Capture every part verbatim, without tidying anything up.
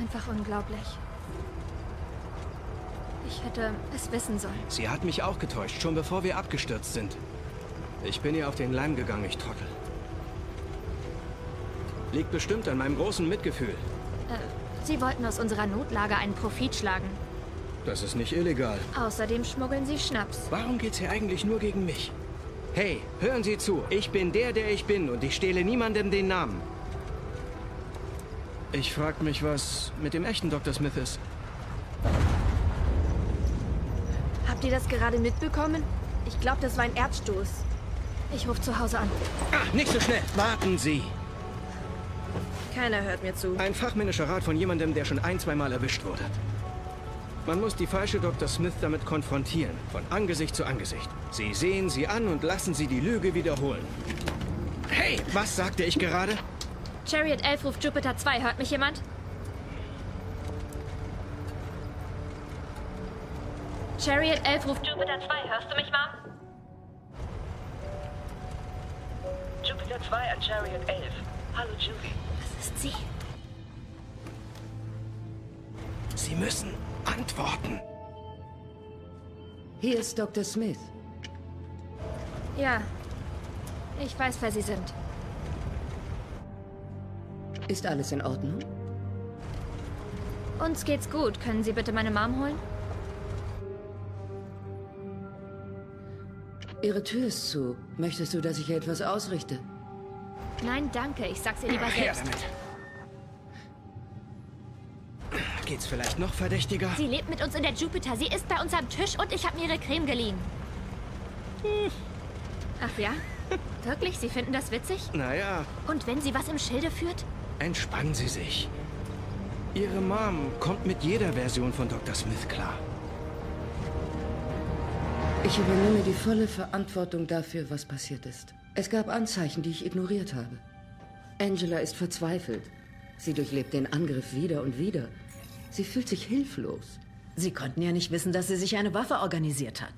einfach unglaublich. Ich hätte es wissen sollen. Sie hat mich auch getäuscht, schon bevor wir abgestürzt sind. Ich bin ihr auf den Leim gegangen, ich Trottel. Liegt bestimmt an meinem großen Mitgefühl. Äh, Sie wollten aus unserer Notlage einen Profit schlagen. Das ist nicht illegal. Außerdem schmuggeln Sie Schnaps. Warum geht's hier eigentlich nur gegen mich? Hey, hören Sie zu. Ich bin der, der ich bin und ich stehle niemandem den Namen. Ich frag mich, was mit dem echten Doktor Smith ist. Habt ihr das gerade mitbekommen? Ich glaube, das war ein Erdstoß. Ich rufe zu Hause an. Ah, nicht so schnell. Warten Sie. Keiner hört mir zu. Ein fachmännischer Rat von jemandem, der schon ein, zweimal erwischt wurde. Man muss die falsche Doktor Smith damit konfrontieren, von Angesicht zu Angesicht. Sie sehen sie an und lassen sie die Lüge wiederholen. Hey, was sagte ich gerade? Chariot elf ruft Jupiter zwei. Hört mich jemand? Chariot elf ruft Jupiter zwei. Hörst du mich, Mom? Jupiter zwei an Chariot elf. Hallo, Judy. Das ist sie. Sie müssen antworten. Hier ist Doktor Smith. Ja, ich weiß, wer Sie sind. Ist alles in Ordnung? Uns geht's gut. Können Sie bitte meine Mom holen? Ihre Tür ist zu. Möchtest du, dass ich ihr etwas ausrichte? Nein, danke. Ich sag's ihr lieber Her selbst. damit. Geht's vielleicht noch verdächtiger? Sie lebt mit uns in der Jupiter. Sie ist bei uns am Tisch und ich habe mir ihre Creme geliehen. Ach ja? Wirklich? Sie finden das witzig? Naja, Und wenn sie was im Schilde führt? entspannen Sie sich. Ihre Mom kommt mit jeder Version von Doktor Smith klar. Ich übernehme die volle Verantwortung dafür, was passiert ist. Es gab Anzeichen, die ich ignoriert habe. Angela ist verzweifelt. Sie durchlebt den Angriff wieder und wieder. Sie fühlt sich hilflos. Sie konnten ja nicht wissen, dass sie sich eine Waffe organisiert hat.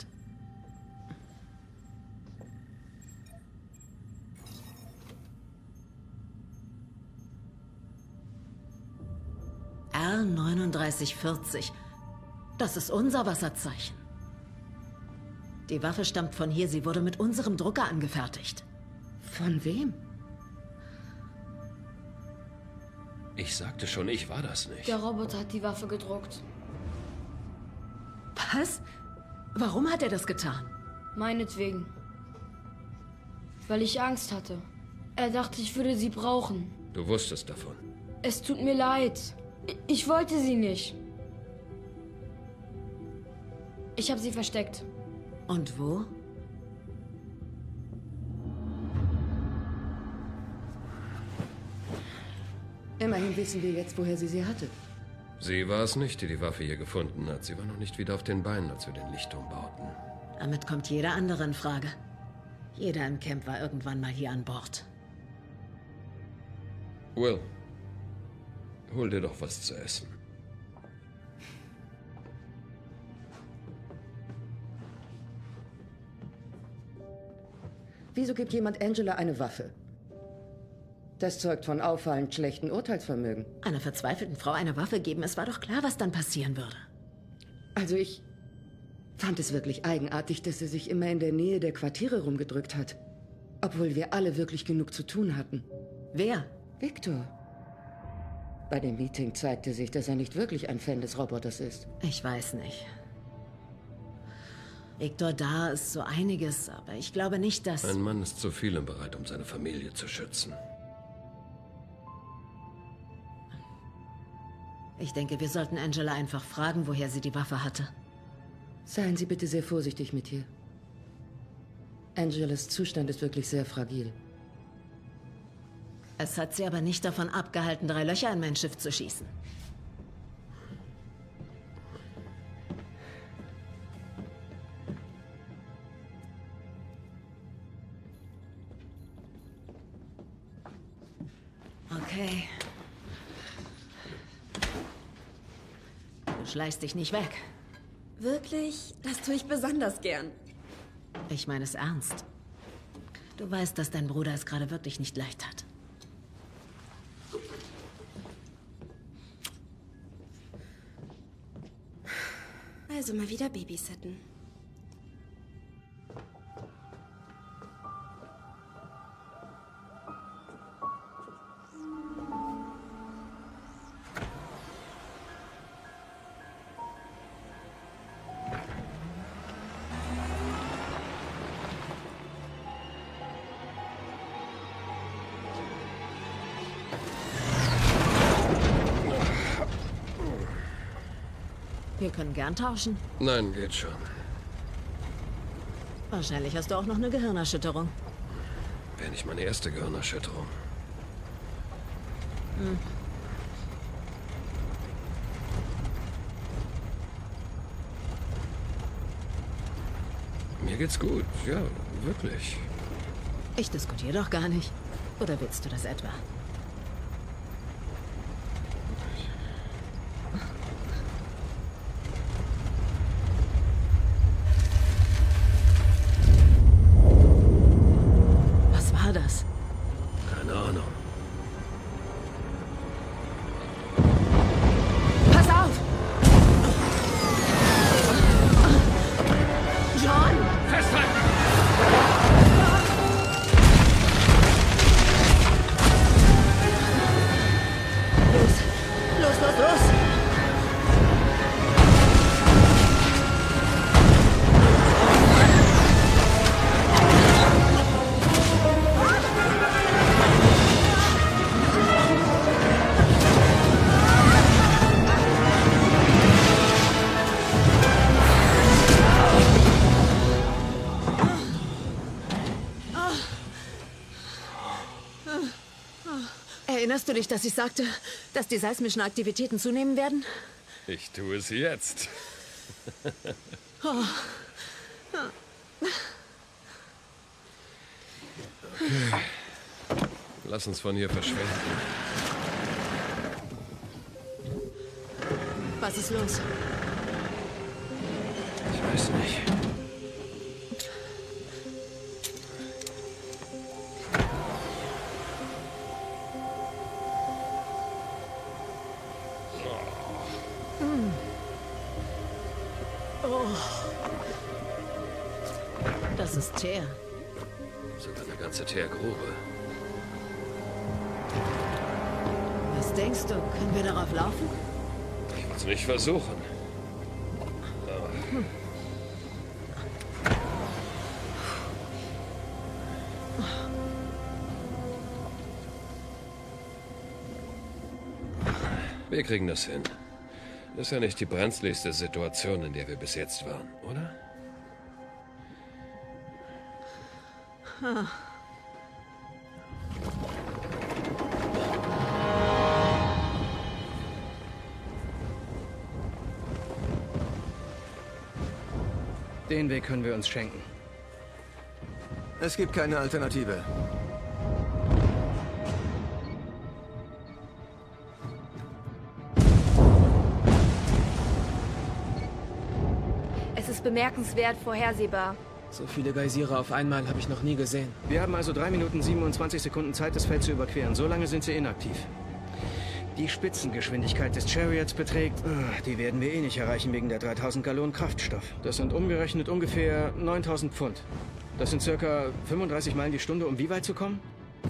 R neununddreißig vierzig. Das ist unser Wasserzeichen. Die Waffe stammt von hier. Sie wurde mit unserem Drucker angefertigt. Von wem? Ich sagte schon, ich war das nicht. Der Roboter hat die Waffe gedruckt. Was? Warum hat er das getan? Meinetwegen. Weil ich Angst hatte. Er dachte, ich würde sie brauchen. Du wusstest davon. Es tut mir leid. Ich wollte sie nicht. Ich habe sie versteckt. Und wo? Immerhin wissen wir jetzt, woher sie sie hatte. Sie war es nicht, die die Waffe hier gefunden hat. Sie war noch nicht wieder auf den Beinen, als wir den Lichtturm bauten. Damit kommt jeder andere in Frage. Jeder im Camp war irgendwann mal hier an Bord. Will, hol dir doch was zu essen. Wieso gibt jemand Angela eine Waffe? Das zeugt von auffallend schlechten Urteilsvermögen. Einer verzweifelten Frau eine Waffe geben, es war doch klar, was dann passieren würde. Also ich fand es wirklich eigenartig, dass er sich immer in der Nähe der Quartiere rumgedrückt hat. Obwohl wir alle wirklich genug zu tun hatten. Wer? Victor. Bei dem Meeting zeigte sich, dass er nicht wirklich ein Fan des Roboters ist. Ich weiß nicht. Victor, da ist so einiges, aber ich glaube nicht, dass... Ein Mann ist zu vielem bereit, um seine Familie zu schützen. Ich denke, wir sollten Angela einfach fragen, woher sie die Waffe hatte. Seien Sie bitte sehr vorsichtig mit ihr. Angelas Zustand ist wirklich sehr fragil. Es hat sie aber nicht davon abgehalten, drei Löcher in mein Schiff zu schießen. Okay. Du schleichst dich nicht weg. Wirklich? Das tue ich besonders gern. Ich meine es ernst. Du weißt, dass dein Bruder es gerade wirklich nicht leicht hat. Also mal wieder babysitten. Wir können gern tauschen. Nein, geht schon. Wahrscheinlich hast du auch noch eine Gehirnerschütterung. Wäre nicht meine erste Gehirnerschütterung. Hm. Mir geht's gut, ja, wirklich. Ich diskutiere doch gar nicht. Oder willst du das etwa? Was war das? Keine Ahnung. Pass auf! John! Festhalten! Los, los, los! Erinnerst du dich, dass ich sagte, dass die seismischen Aktivitäten zunehmen werden? Ich tue es jetzt. Oh. Okay. Lass uns von hier verschwinden. Was ist los? Ich weiß nicht. Oh. Das ist Teer. Sogar eine ganze Teergrube. Was denkst du? Können wir darauf laufen? Ich will es nicht versuchen. Aber Hm. wir kriegen das hin. Das ist ja nicht die brenzligste Situation, in der wir bis jetzt waren, oder? Ah. Den Weg können wir uns schenken. Es gibt keine Alternative. Es ist bemerkenswert vorhersehbar. So viele Geysire auf einmal habe ich noch nie gesehen. Wir haben also drei Minuten siebenundzwanzig Sekunden Zeit, das Feld zu überqueren. So lange sind sie inaktiv. Die Spitzengeschwindigkeit des Chariots beträgt... Uh, die werden wir eh nicht erreichen wegen der dreitausend Gallonen Kraftstoff. Das sind umgerechnet ungefähr neuntausend Pfund. Das sind circa fünfunddreißig Meilen die Stunde, um wie weit zu kommen?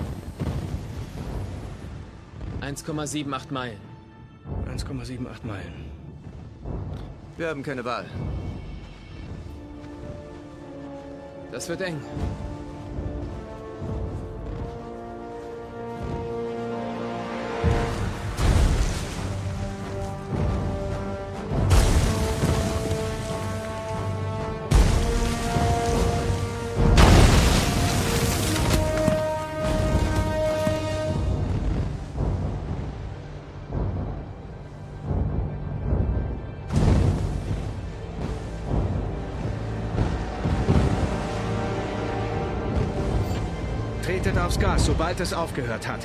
eins Komma achtundsiebzig Meilen. eins Komma achtundsiebzig Meilen. Wir haben keine Wahl. Das wird eng. Tretet aufs Gas, sobald es aufgehört hat.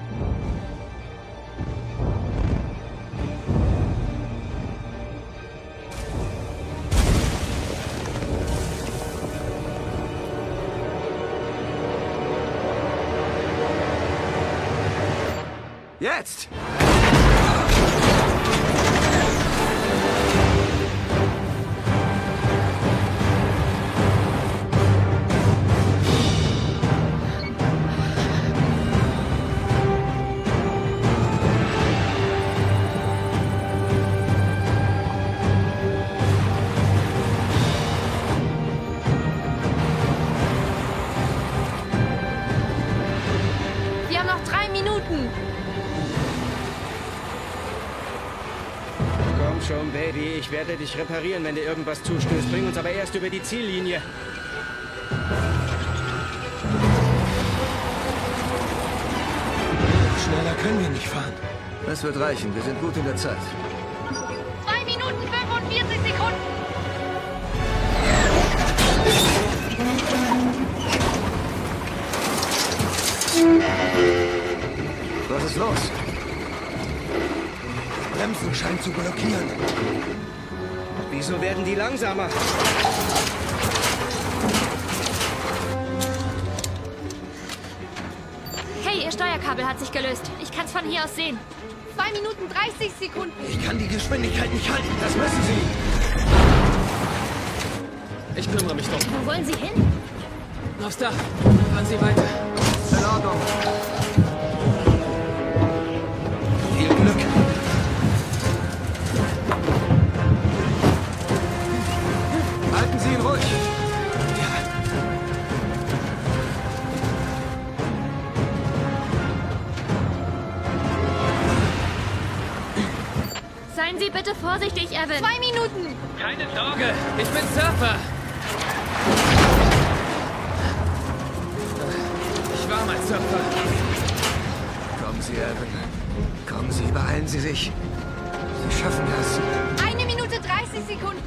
Jetzt! Baby, ich werde dich reparieren, wenn dir irgendwas zustößt. Bring uns aber erst über die Ziellinie. Schneller können wir nicht fahren. Das wird reichen. Wir sind gut in der Zeit. zwei Minuten fünfundvierzig Sekunden. Was ist los? Bremsen scheinen zu blockieren. Wieso werden die langsamer? Hey, ihr Steuerkabel hat sich gelöst. Ich kann es von hier aus sehen. zwei Minuten dreißig Sekunden. Ich kann die Geschwindigkeit nicht halten. Das müssen Sie. Ich kümmere mich drum. Wo wollen Sie hin? Aufs Dach. Fahren Sie weiter. In Ordnung. Viel Glück. Halten Sie ihn ruhig. Ja. Seien Sie bitte vorsichtig, Evan. Zwei Minuten. Keine Sorge, ich bin Surfer. Ich war mal Surfer. Kommen Sie, Evan. Kommen Sie, beeilen Sie sich. Sie schaffen das. Eine Minute dreißig Sekunden.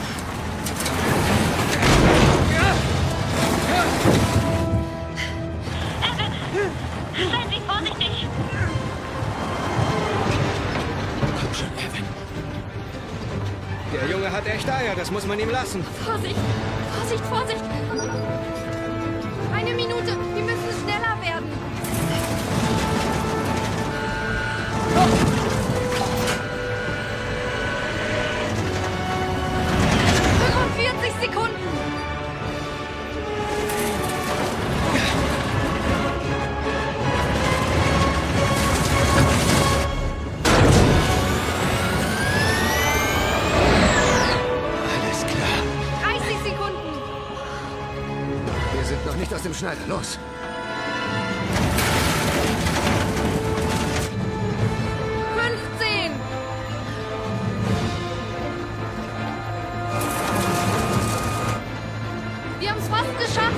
Evan, seien Sie vorsichtig. Komm schon, Evan. Der Junge hat echt Eier, das muss man ihm lassen. Vorsicht, Vorsicht, Vorsicht. Eine Minute, wir müssen schneller werden. fünfundvierzig Sekunden. Alles klar. dreißig Sekunden. Wir sind noch nicht aus dem Schneider. Los. fünfzehn. Wir haben es fast geschafft.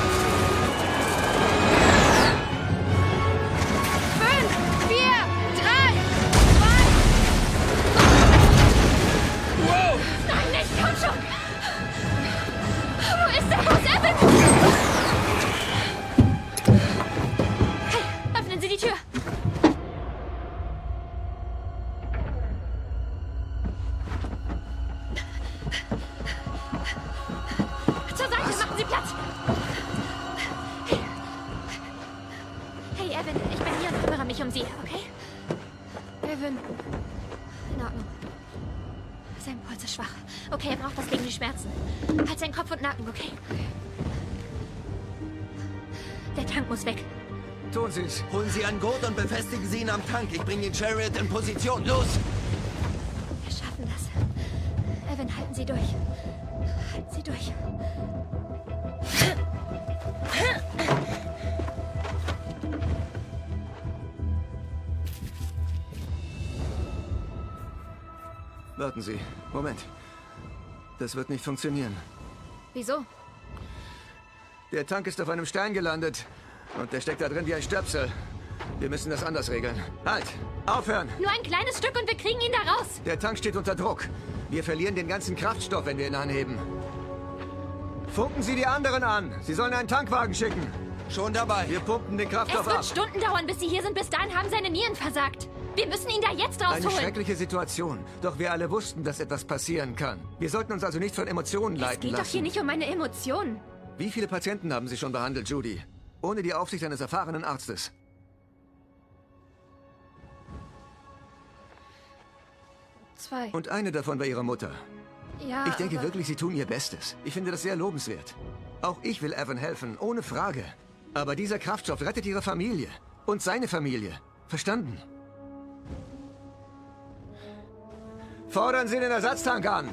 Fünf, vier, drei, zwei. Wow. Nein, nicht, komm schon. Wo ist der Bus, Evan? Hey, öffnen Sie die Tür. Zur Seite, machen Sie Platz. Hey. Hey, Evan, ich bin hier und kümmere mich um Sie, okay? Evan, In Ordnung. Sein Puls ist schwach. Okay, er braucht was gegen die Schmerzen. Halt seinen Kopf und Nacken, okay? Der Tank muss weg. Tun Sie es. Holen Sie einen Gurt und befestigen Sie ihn am Tank. Ich bringe den Chariot in Position. Los! Wir schaffen das. Evan, halten Sie durch. Halten Sie durch. Warten Sie. Moment. Das wird nicht funktionieren. Wieso? Der Tank ist auf einem Stein gelandet. Und der steckt da drin wie ein Stöpsel. Wir müssen das anders regeln. Halt! Aufhören! Nur ein kleines Stück und wir kriegen ihn da raus. Der Tank steht unter Druck. Wir verlieren den ganzen Kraftstoff, wenn wir ihn anheben. Funken Sie die anderen an. Sie sollen einen Tankwagen schicken. Schon dabei. Wir pumpen den Es Kraftstoff wird ab. Stunden dauern, bis Sie hier sind. Bis dahin haben seine Nieren versagt. Wir müssen ihn da jetzt Eine rausholen. schreckliche Situation. Doch wir alle wussten, dass etwas passieren kann. Wir sollten uns also nicht von Emotionen Es leiten geht doch lassen. hier nicht um meine Emotionen. Wie viele Patienten haben Sie schon behandelt, Judy? Ohne die Aufsicht eines erfahrenen Arztes. zwei. Und eine davon war Ihre Mutter. Ja, Ich denke aber wirklich, Sie tun Ihr Bestes. Ich finde das sehr lobenswert. Auch ich will Evan helfen, ohne Frage. Aber dieser Kraftstoff rettet Ihre Familie. Und seine Familie. Verstanden? Fordern Sie den Ersatztank an.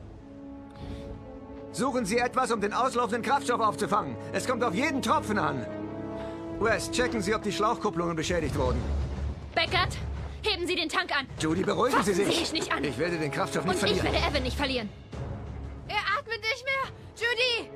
Suchen Sie etwas, um den auslaufenden Kraftstoff aufzufangen. Es kommt auf jeden Tropfen an. West, checken Sie, ob die Schlauchkupplungen beschädigt wurden. Beckert, Heben Sie den Tank an! Judy, beruhigen Fassen Sie sich! Sie mich nicht an! Ich werde den Kraftstoff nicht Und verlieren. ich werde Evan nicht verlieren! Er atmet nicht mehr! Judy!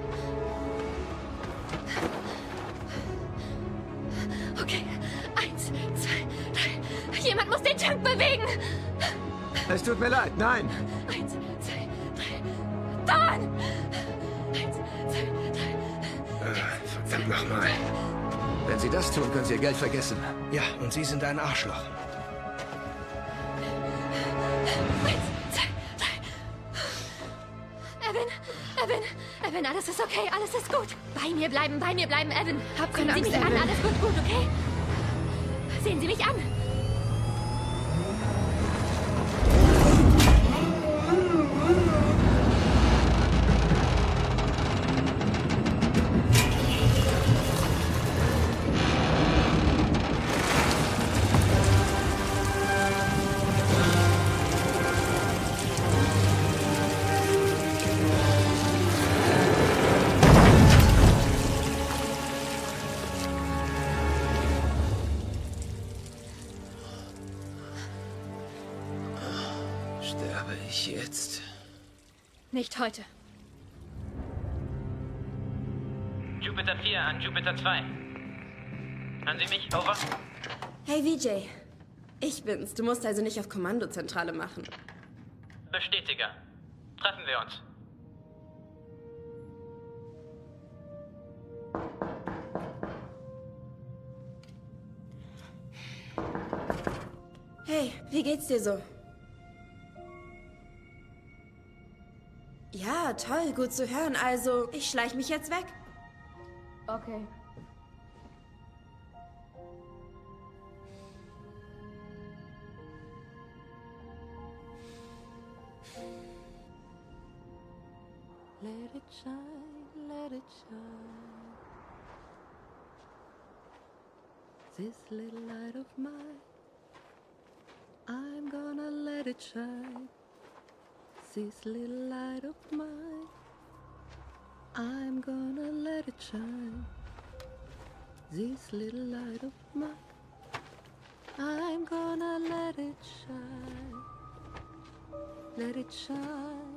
Okay, eins, zwei, drei. Jemand muss den Tank bewegen! Es tut mir leid, nein! Eins, zwei, drei. Dawn! Eins, zwei, drei. Äh, verdammt nochmal. Wenn Sie das tun, können Sie Ihr Geld vergessen. Ja, und Sie sind ein Arschloch. Eins, zwei, drei. Evan, Evan, Evan, alles ist okay, alles ist gut. Bei mir bleiben, bei mir bleiben, Evan. Hab Sehen keine Sie Angst, mich an, Evan. alles wird gut, okay? Sehen Sie mich an. Sterbe ich jetzt? Nicht heute. Jupiter vier an Jupiter zwei. Hören Sie mich? Over. Hey V J, ich bin's. Du musst also nicht auf Kommandozentrale machen. Bestätiger. Treffen wir uns. Hey, wie geht's dir so? Ja, toll, gut zu hören. Also, ich schleich mich jetzt weg. Okay. Let it shine, let it shine. This little light of mine, I'm gonna let it shine. This little light of mine, I'm gonna let it shine. This little light of mine, I'm gonna let it shine. Let it shine.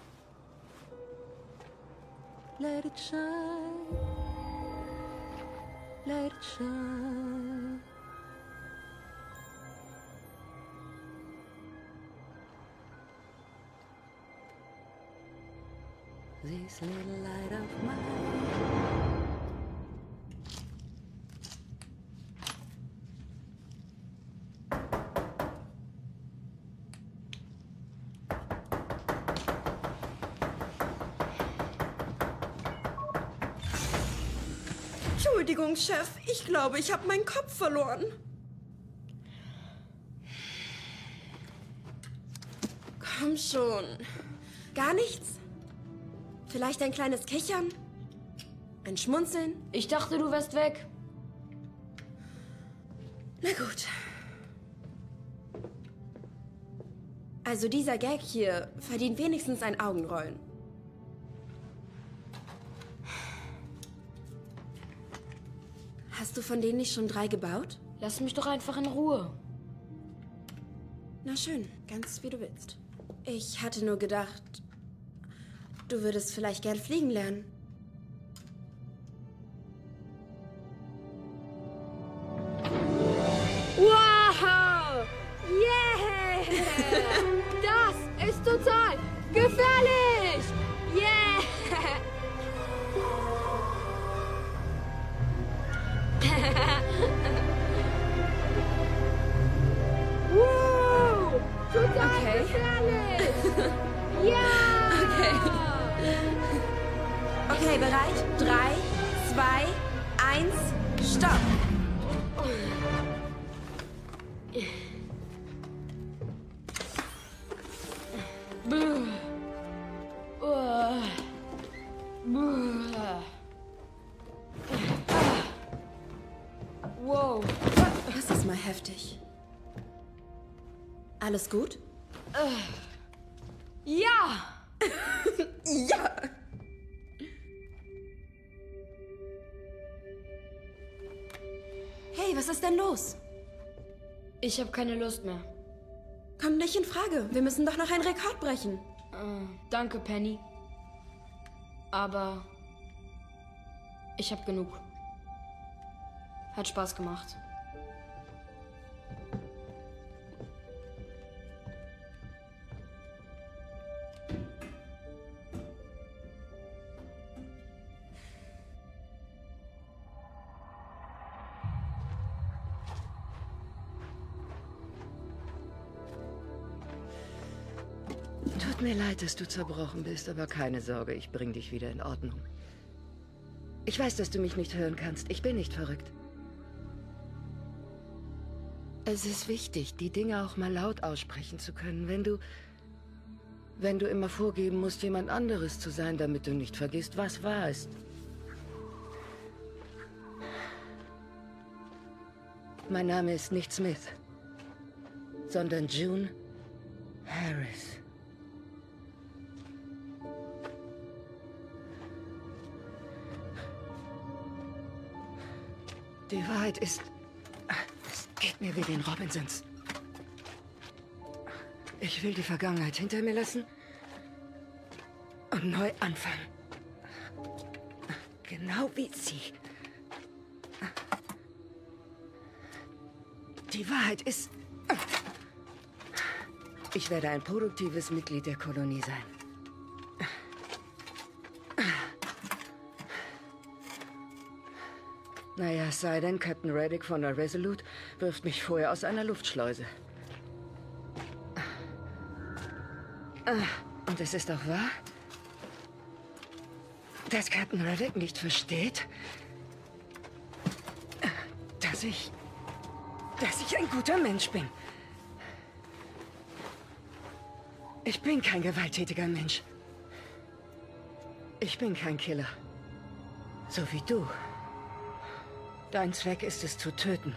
Let it shine. Let it shine. This little light of mine. Entschuldigung, Chef. Ich glaube, ich habe meinen Kopf verloren. Komm schon. Gar nichts? Vielleicht ein kleines Kichern? Ein Schmunzeln? Ich dachte, du wärst weg. Na gut. Also dieser Gag hier verdient wenigstens ein Augenrollen. Hast du von denen nicht schon drei gebaut? Lass mich doch einfach in Ruhe. Na schön, ganz wie du willst. Ich hatte nur gedacht, du würdest vielleicht gern fliegen lernen. Wow! Yeah! Das ist total gefährlich! Yeah! Wow! Total Okay. gefährlich! Ja! Okay. Okay, bereit? Drei, zwei, eins, stopp! Wow. Das ist mal heftig. Alles gut? Ja! Ja! Hey, was ist denn los? Ich habe keine Lust mehr. Kommt nicht in Frage. Wir müssen doch noch einen Rekord brechen. Äh, danke, Penny. Aber ich habe genug. Hat Spaß gemacht. Tut mir leid, dass du zerbrochen bist, aber keine Sorge, ich bring dich wieder in Ordnung. Ich weiß, dass du mich nicht hören kannst. Ich bin nicht verrückt. Es ist wichtig, die Dinge auch mal laut aussprechen zu können, wenn du... Wenn du immer vorgeben musst, jemand anderes zu sein, damit du nicht vergisst, was wahr ist. Mein Name ist nicht Smith, sondern June Harris. Die Wahrheit ist, es geht mir wie den Robinsons. Ich will die Vergangenheit hinter mir lassen und neu anfangen. Genau wie sie. Die Wahrheit ist, ich werde ein produktives Mitglied der Kolonie sein. Naja, es sei denn, Captain Reddick von der Resolute wirft mich vorher aus einer Luftschleuse. Und es ist auch wahr, dass Captain Reddick nicht versteht, dass ich... dass ich ein guter Mensch bin. Ich bin kein gewalttätiger Mensch. Ich bin kein Killer. So wie du. Dein Zweck ist es zu töten.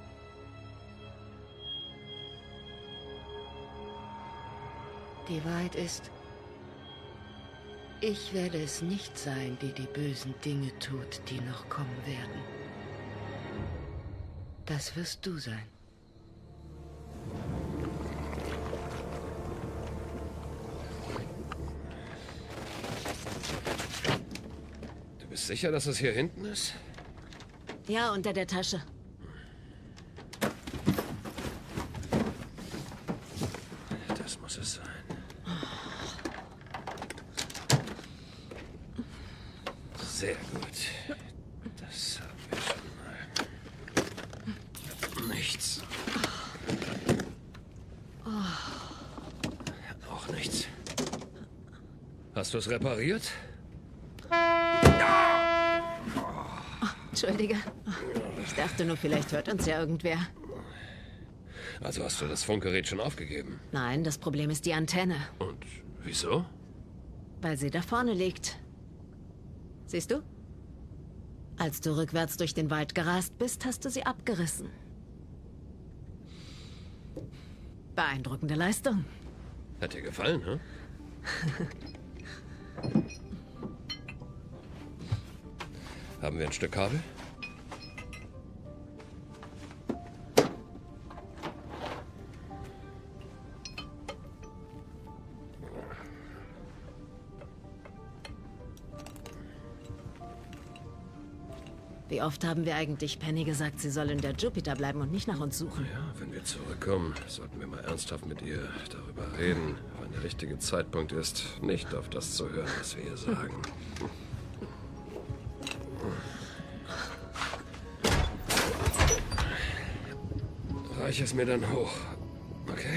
Die Wahrheit ist, ich werde es nicht sein, die die bösen Dinge tut, die noch kommen werden. Das wirst du sein. Du bist sicher, dass es hier hinten ist? Ja, unter der Tasche. Das muss es sein. Sehr gut. Das haben wir schon mal. Nichts. Auch nichts. Hast du es repariert? Entschuldige. Ich dachte nur, vielleicht hört uns ja irgendwer. Also hast du das Funkgerät schon aufgegeben? Nein, das Problem ist die Antenne. Und wieso? Weil sie da vorne liegt. Siehst du? Als du rückwärts durch den Wald gerast bist, hast du sie abgerissen. Beeindruckende Leistung. Hat dir gefallen, hm? Haben wir ein Stück Kabel? Wie oft haben wir eigentlich Penny gesagt, sie soll in der Jupiter bleiben und nicht nach uns suchen? Ja, wenn wir zurückkommen, sollten wir mal ernsthaft mit ihr darüber reden, wann der richtige Zeitpunkt ist, nicht auf das zu hören, was wir ihr sagen. Reich es mir dann hoch, okay?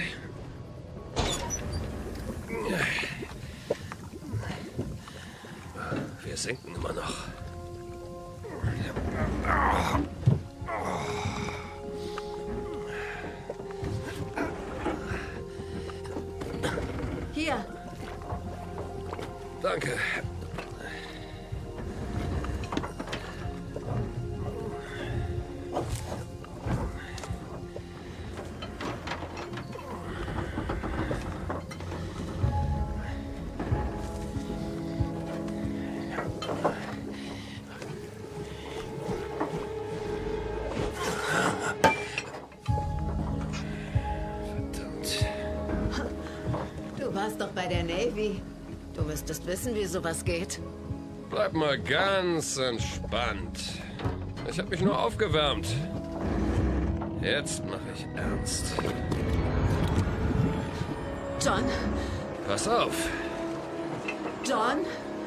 Wir sinken immer noch. Hier. Danke. Davy, du müsstest wissen, wie sowas geht. Bleib mal ganz entspannt. Ich habe mich nur aufgewärmt. Jetzt mache ich ernst. John? Pass auf. John?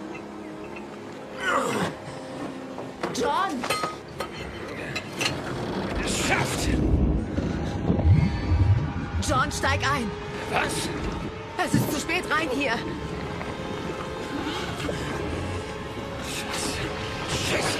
John! Geschafft! John, steig ein! Was? Es ist zu spät, rein hier! Scheiße!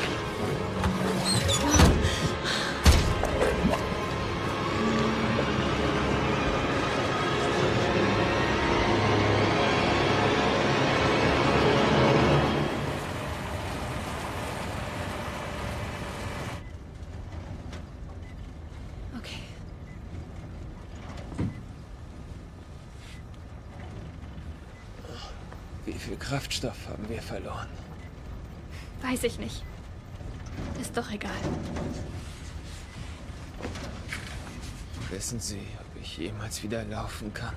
Okay. Wie viel Kraftstoff haben wir verloren? Weiß ich nicht. Ist doch egal. Wissen Sie, ob ich jemals wieder laufen kann?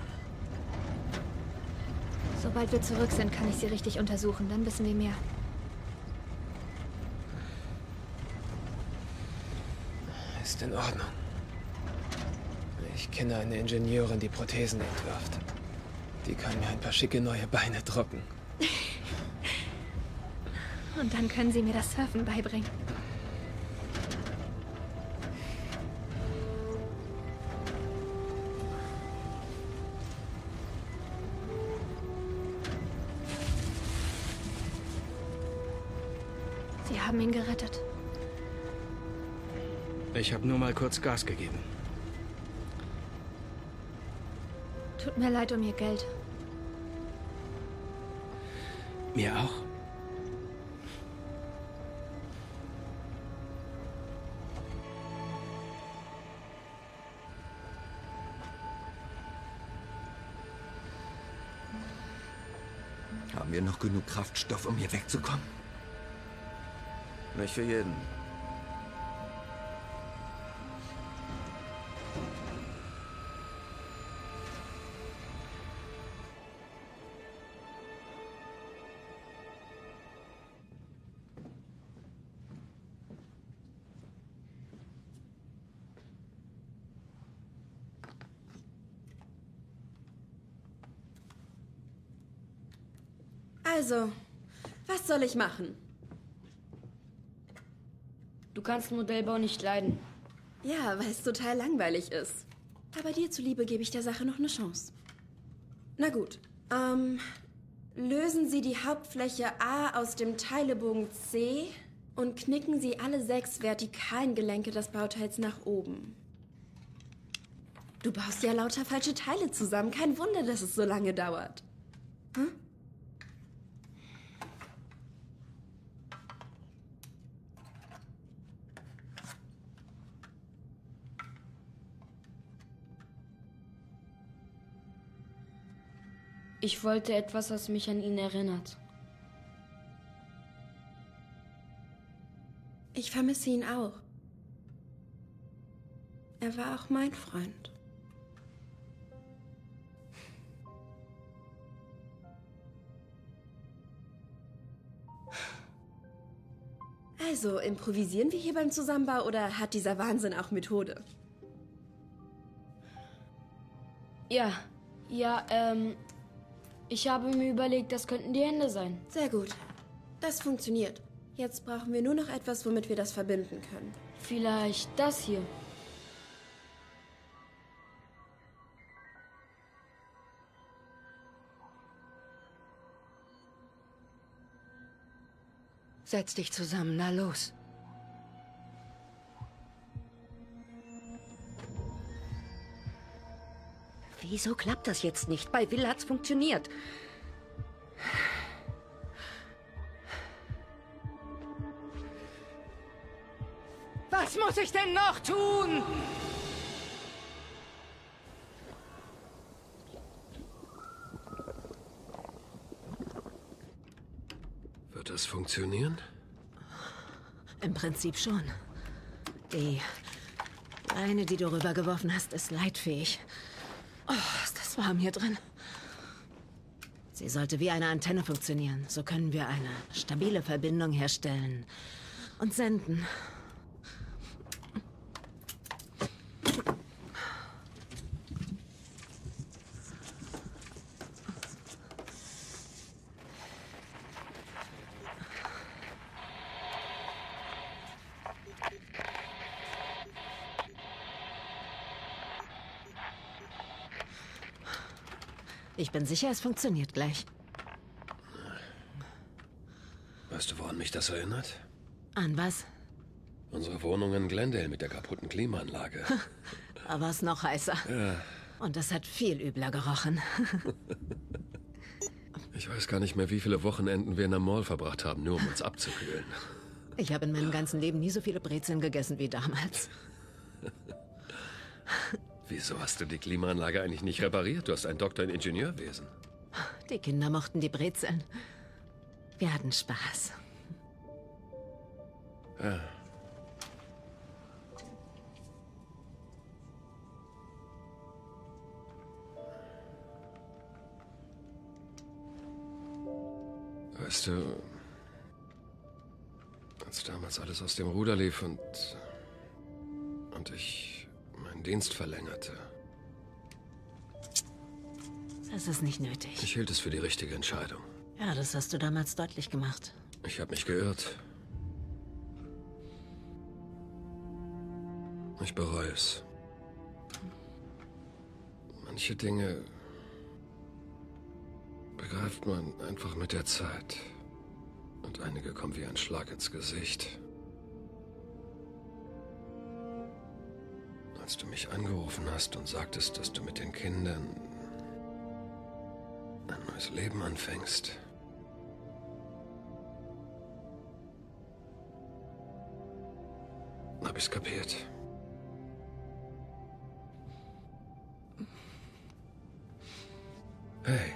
Sobald wir zurück sind, kann ich sie richtig untersuchen. Dann wissen wir mehr. Ist in Ordnung. Ich kenne eine Ingenieurin, die Prothesen entwirft. Die kann mir ein paar schicke neue Beine drucken. Und dann können sie mir das Surfen beibringen. Sie haben ihn gerettet. Ich habe nur mal kurz Gas gegeben. Tut mir leid um Ihr Geld. Mir auch. Haben wir noch genug Kraftstoff, um hier wegzukommen? Nicht für jeden. Also, was soll ich machen? Du kannst Modellbau nicht leiden. Ja, weil es total langweilig ist. Aber dir zuliebe gebe ich der Sache noch eine Chance. Na gut, ähm, lösen Sie die Hauptfläche A aus dem Teilebogen C und knicken Sie alle sechs vertikalen Gelenke des Bauteils nach oben. Du baust ja lauter falsche Teile zusammen. Kein Wunder, dass es so lange dauert. Hm? Ich wollte etwas, was mich an ihn erinnert. Ich vermisse ihn auch. Er war auch mein Freund. Also, improvisieren wir hier beim Zusammenbau oder hat dieser Wahnsinn auch Methode? Ja, ja, ähm... Ich habe mir überlegt, das könnten die Hände sein. Sehr gut. Das funktioniert. Jetzt brauchen wir nur noch etwas, womit wir das verbinden können. Vielleicht das hier. Setz dich zusammen, na los. Wieso klappt das jetzt nicht? Bei Will hat's funktioniert. Was muss ich denn noch tun? Wird das funktionieren? Im Prinzip schon. Die Beine, die du rübergeworfen hast, ist leitfähig. Oh, ist das warm hier drin. Sie sollte wie eine Antenne funktionieren. So können wir eine stabile Verbindung herstellen und senden. Ich bin sicher, es funktioniert gleich. Weißt du, woran mich das erinnert? An was? Unsere Wohnung in Glendale mit der kaputten Klimaanlage. Da war es noch heißer. Ja. Und es hat viel übler gerochen. Ich weiß gar nicht mehr, wie viele Wochenenden wir in der Mall verbracht haben, nur um uns abzukühlen. Ich habe in meinem ganzen Leben nie so viele Brezeln gegessen wie damals. Wieso hast du die Klimaanlage eigentlich nicht repariert? Du hast einen Doktor in Ingenieurwesen. Die Kinder mochten die Brezeln. Wir hatten Spaß. Ja. Weißt du, als damals alles aus dem Ruder lief und, und ich meinen Dienst verlängerte. Das ist nicht nötig. Ich hielt es für die richtige Entscheidung. Ja, das hast du damals deutlich gemacht. Ich habe mich geirrt. Ich bereue es. Manche Dinge begreift man einfach mit der Zeit. Und einige kommen wie ein Schlag ins Gesicht. Als du mich angerufen hast und sagtest, dass du mit den Kindern ein neues Leben anfängst, hab ich's kapiert. Hey.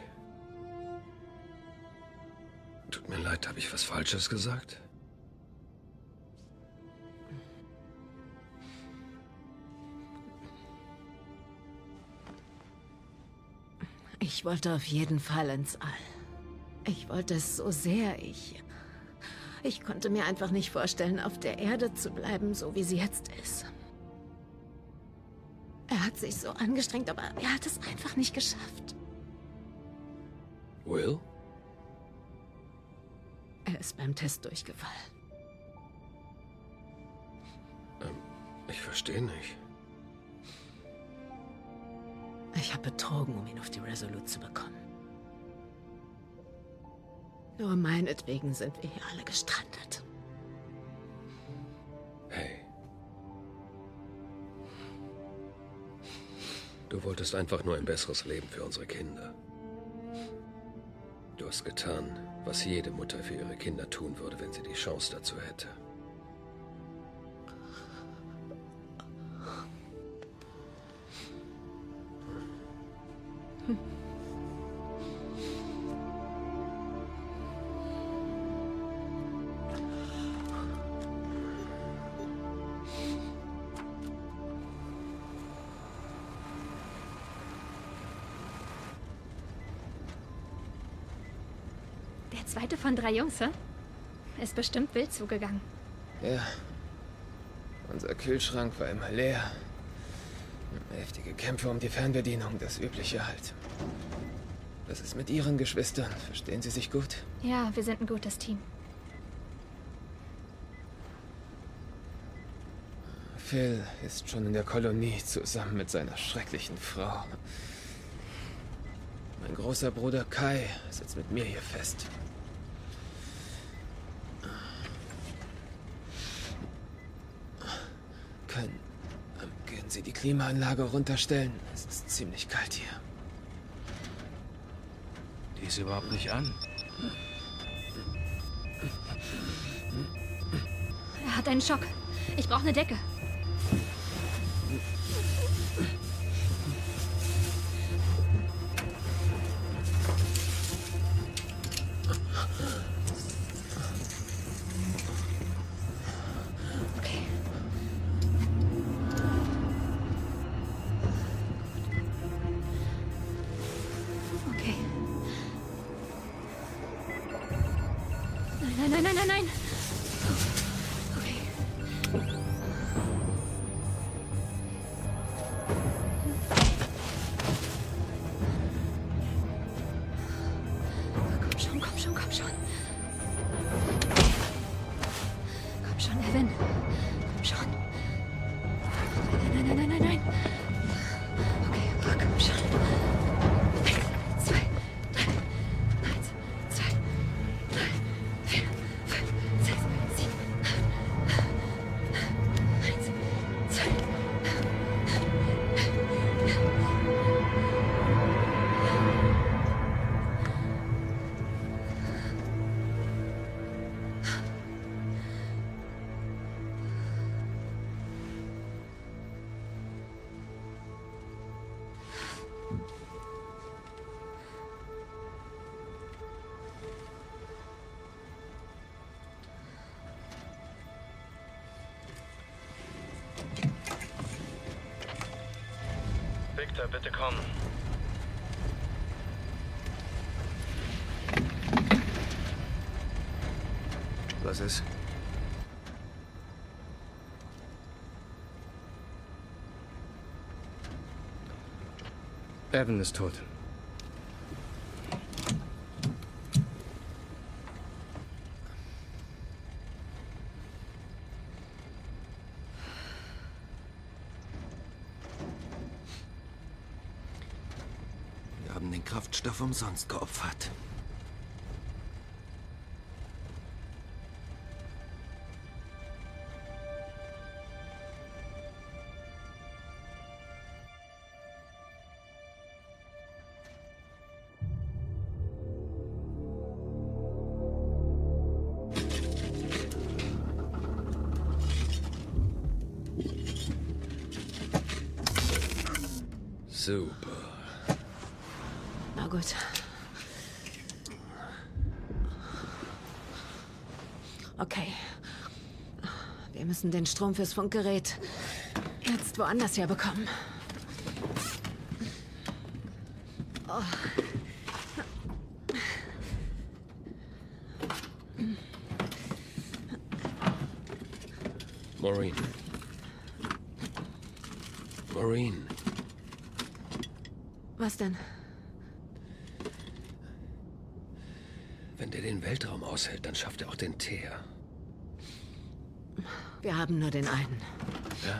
Tut mir leid, habe ich was Falsches gesagt? Ich wollte auf jeden Fall ins All. Ich wollte es so sehr. Ich... Ich konnte mir einfach nicht vorstellen, auf der Erde zu bleiben, so wie sie jetzt ist. Er hat sich so angestrengt, aber er hat es einfach nicht geschafft. Will? Er ist beim Test durchgefallen. Ähm, ich verstehe nicht. Ich habe betrogen, um ihn auf die Resolute zu bekommen. Nur meinetwegen sind wir hier alle gestrandet. Hey. Du wolltest einfach nur ein besseres Leben für unsere Kinder. Du hast getan, was jede Mutter für ihre Kinder tun würde, wenn sie die Chance dazu hätte. Hm. Der zweite von drei Jungs, hä? Ist bestimmt wild zugegangen. Ja. Unser Kühlschrank war immer leer. Heftige Kämpfe um die Fernbedienung, das Übliche halt. Was ist mit Ihren Geschwistern? Verstehen Sie sich gut? Ja, wir sind ein gutes Team. Phil ist schon in der Kolonie zusammen mit seiner schrecklichen Frau. Mein großer Bruder Kai sitzt mit mir hier fest. Können, können Sie die Klimaanlage runterstellen? Es ist ziemlich kalt hier. Die ist überhaupt nicht an. Er hat einen Schock. Ich brauche eine Decke. Nein, nein, nein, nein, nein. Okay. Komm schon, komm schon, komm schon. Komm schon, Evan. Komm schon. Nein, nein, nein, nein, nein. Okay, okay, komm schon. Eins, zwei, drei. Eins, zwei, drei, vier, fünf, sechs, sieben, acht. Eins, zwei. Victor, bitte komm. Was ist? Evan ist tot. Wir haben den Kraftstoff umsonst geopfert. Super. Na gut. Okay. Wir müssen den Strom fürs Funkgerät jetzt woanders herbekommen. Oh. Maureen. Maureen. Was denn? Wenn der den Weltraum aushält, dann schafft er auch den Teer. Wir haben nur den einen. Ja?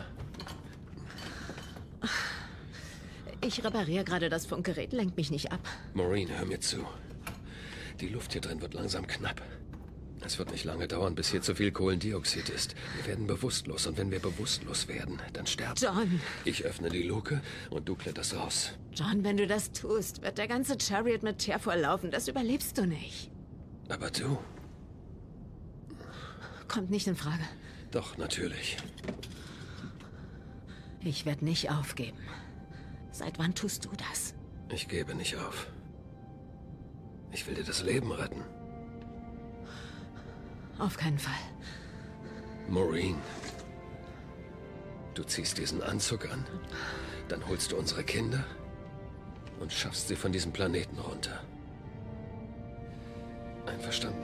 Ich repariere gerade das Funkgerät, lenk mich nicht ab. Maureen, hör mir zu. Die Luft hier drin wird langsam knapp. Es wird nicht lange dauern, bis hier zu viel Kohlendioxid ist. Wir werden bewusstlos und wenn wir bewusstlos werden, dann sterben. John! Ich öffne die Luke und du kletterst raus. John, wenn du das tust, wird der ganze Chariot mit Teer volllaufen. Das überlebst du nicht. Aber du? Kommt nicht in Frage. Doch, natürlich. Ich werde nicht aufgeben. Seit wann tust du das? Ich gebe nicht auf. Ich will dir das Leben retten. Auf keinen Fall. Maureen, du ziehst diesen Anzug an, dann holst du unsere Kinder und schaffst sie von diesem Planeten runter. Einverstanden?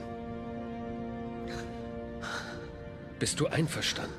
Bist du einverstanden?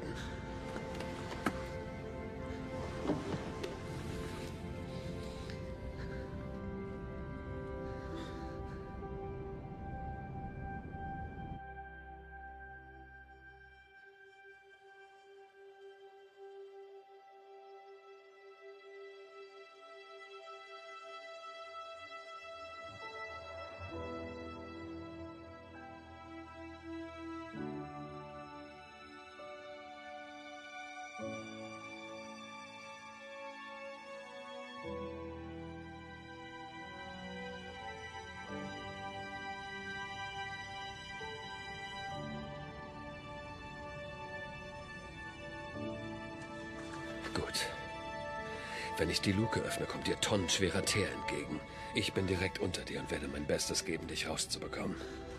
Gut. Wenn ich die Luke öffne, kommt dir tonnenschwerer Teer entgegen. Ich bin direkt unter dir und werde mein Bestes geben, dich rauszubekommen.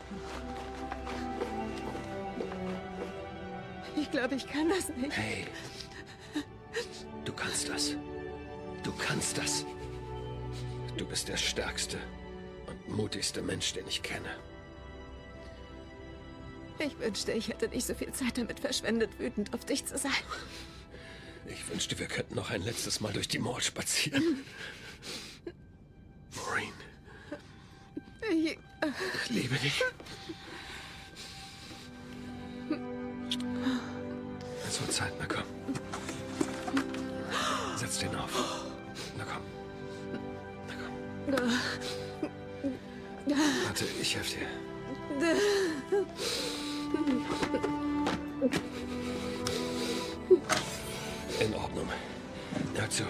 Ich glaube, ich kann das nicht. Hey. Du kannst das. Du kannst das. Du bist der stärkste und mutigste Mensch, den ich kenne. Ich wünschte, ich hätte nicht so viel Zeit damit verschwendet, wütend auf dich zu sein. Ich wünschte, wir könnten noch ein letztes Mal durch die Mall spazieren. Maureen. Ich, äh, ich liebe dich. Es wird Zeit, na komm. Setz den auf. Na komm. Na komm. Warte, ich helfe dir. In Ordnung. Hör zu.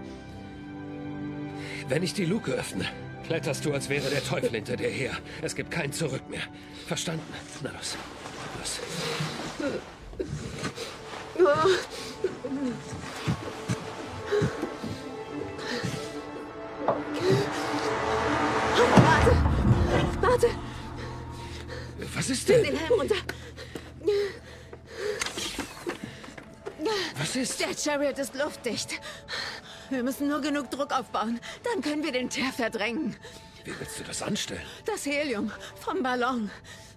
Wenn ich die Luke öffne, kletterst du, als wäre der Teufel hinter dir her. Es gibt kein Zurück mehr. Verstanden? Na los. Los. Warte! Warte! Was ist denn? Nimm den Helm runter. Was ist? Der Chariot ist luftdicht. Wir müssen nur genug Druck aufbauen. Dann können wir den Teer verdrängen. Wie willst du das anstellen? Das Helium vom Ballon.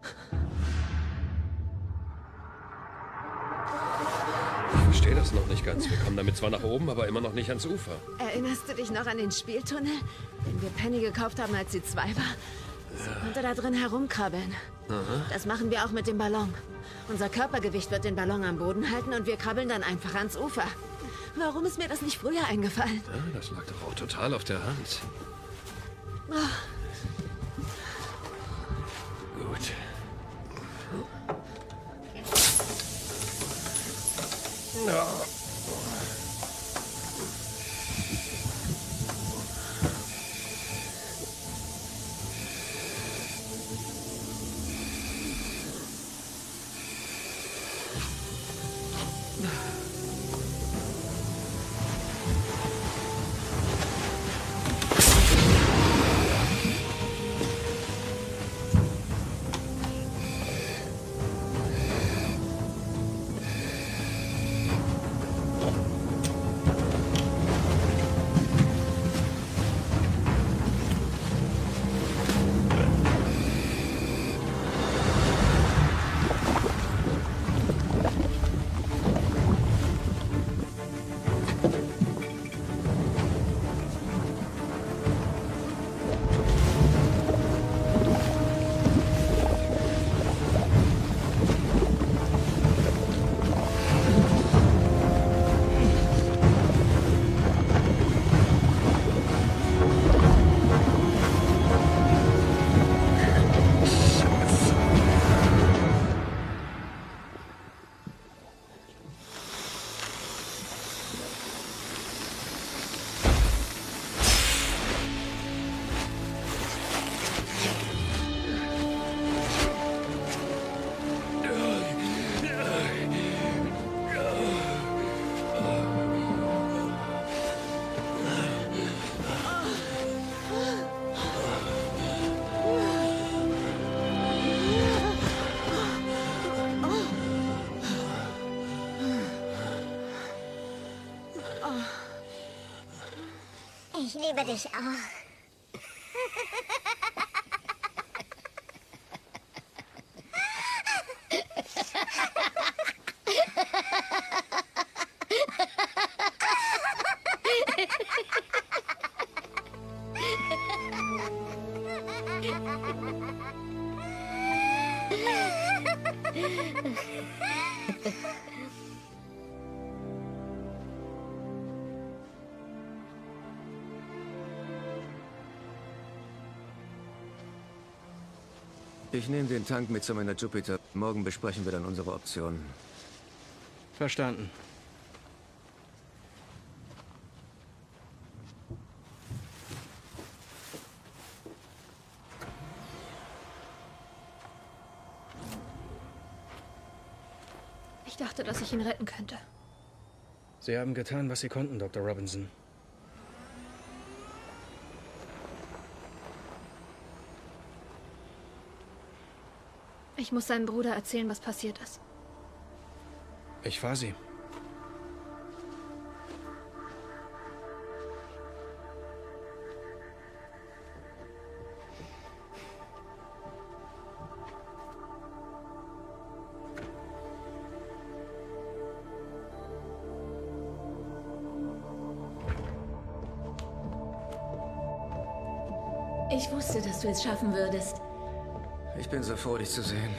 Ich verstehe das noch nicht ganz. Wir kommen damit zwar nach oben, aber immer noch nicht ans Ufer. Erinnerst du dich noch an den Spieltunnel, den wir Penny gekauft haben, als sie zwei war? Sie ja. konnte da drin herumkrabbeln. Aha. Das machen wir auch mit dem Ballon. Unser Körpergewicht wird den Ballon am Boden halten und wir krabbeln dann einfach ans Ufer. Warum ist mir das nicht früher eingefallen? Ja, das lag doch auch total auf der Hand. Oh. Gut. Ja. Ich liebe dich auch. Ich nehme den Tank mit zu meiner Jupiter. Morgen besprechen wir dann unsere Optionen. Verstanden. Ich dachte, dass ich ihn retten könnte. Sie haben getan, was Sie konnten, Doktor Robinson. Ich muss seinem Bruder erzählen, was passiert ist. Ich fahre Sie. Ich wusste, dass du es schaffen würdest. Ich bin so froh, dich zu sehen.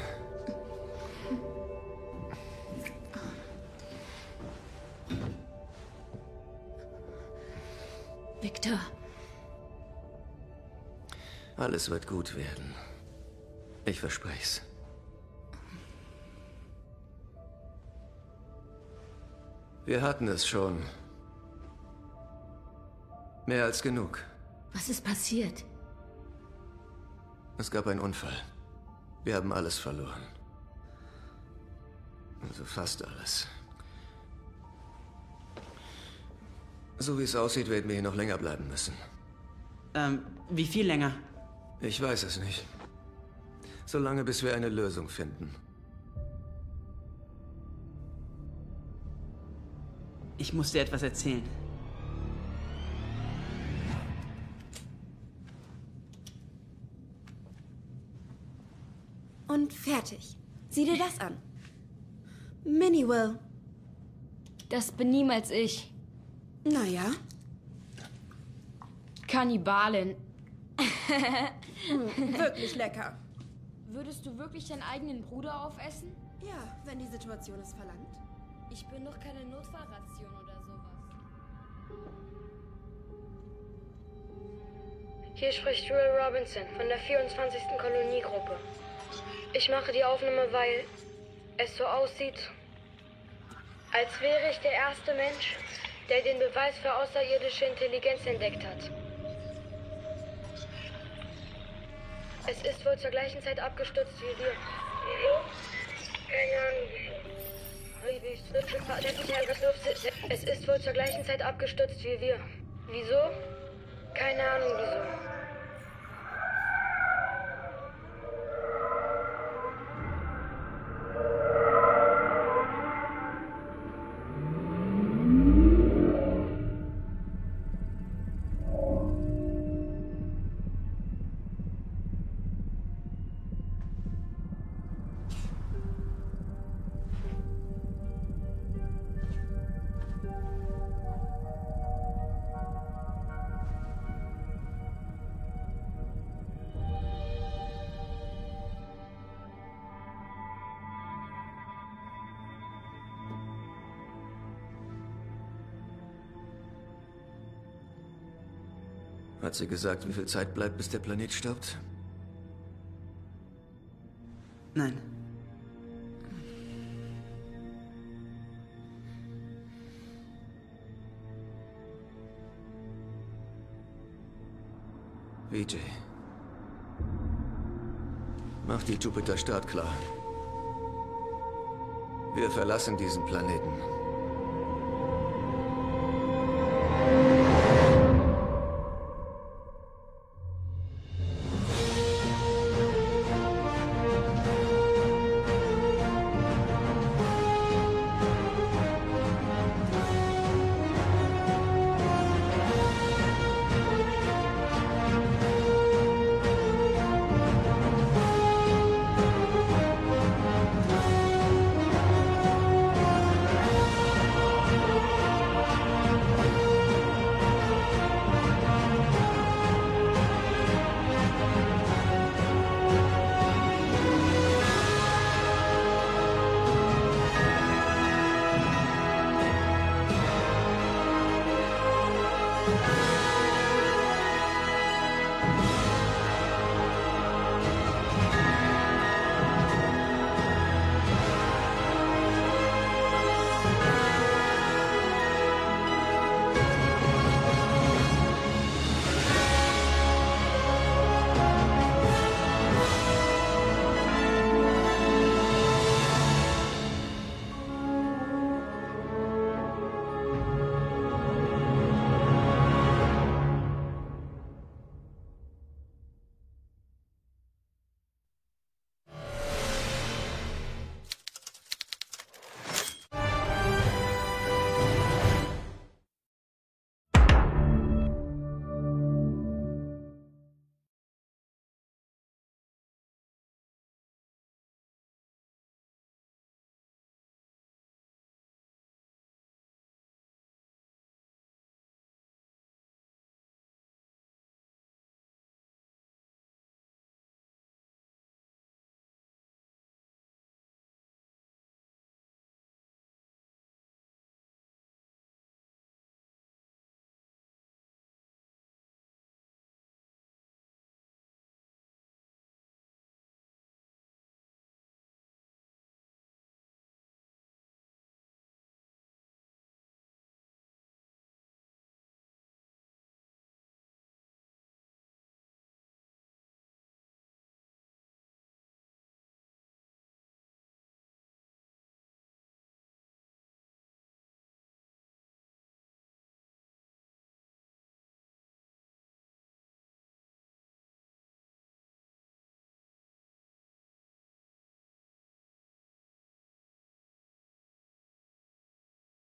Victor. Alles wird gut werden. Ich verspreche es. Wir hatten es schon. Mehr als genug. Was ist passiert? Es gab einen Unfall. Wir haben alles verloren. Also fast alles. So wie es aussieht, werden wir hier noch länger bleiben müssen. Ähm, wie viel länger? Ich weiß es nicht. Solange, bis wir eine Lösung finden. Ich muss dir etwas erzählen. Und fertig. Sieh dir das an. Minnie Will. Das bin niemals ich. Naja. Kannibalin. hm, wirklich lecker. Würdest du wirklich deinen eigenen Bruder aufessen? Ja, wenn die Situation es verlangt. Ich bin doch keine Notfallration oder sowas. Hier spricht Joel Robinson von der vierundzwanzigsten Koloniegruppe. Ich mache die Aufnahme, weil es so aussieht, als wäre ich der erste Mensch, der den Beweis für außerirdische Intelligenz entdeckt hat. Es ist wohl zur gleichen Zeit abgestürzt wie wir. Es ist wohl zur gleichen Zeit abgestürzt wie wir. Wieso? Keine Ahnung wieso. Hat sie gesagt, wie viel Zeit bleibt, bis der Planet stirbt? Nein. Vijay. Mach die Jupiter-Start klar. Wir verlassen diesen Planeten.